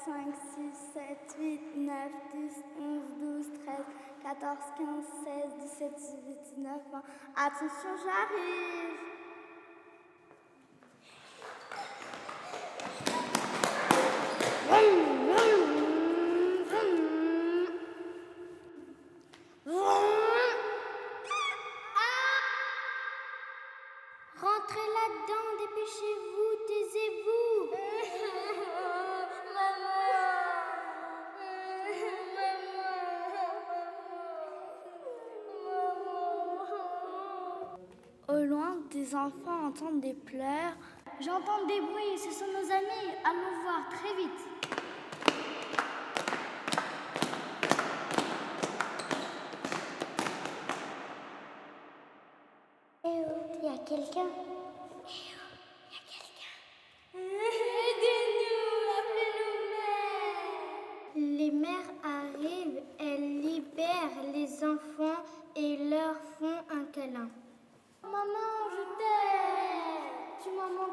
5, 6, 7, 8, 9, 10, 11, 12, 13, 14, 15, 16, 17, 18, 19, 20. Attention, j'arrive. Rentrez là-dedans, dépêchez-vous, taisez-vous. Au loin, des enfants entendent des pleurs. J'entends des bruits, ce sont nos amis. Allons voir très vite. Eh oh, il y a quelqu'un. Aidez-nous, appelez nos mères. Les mères arrivent, elles libèrent les enfants et leur font un câlin. Maman, je t'aime. Tu m'as manqué.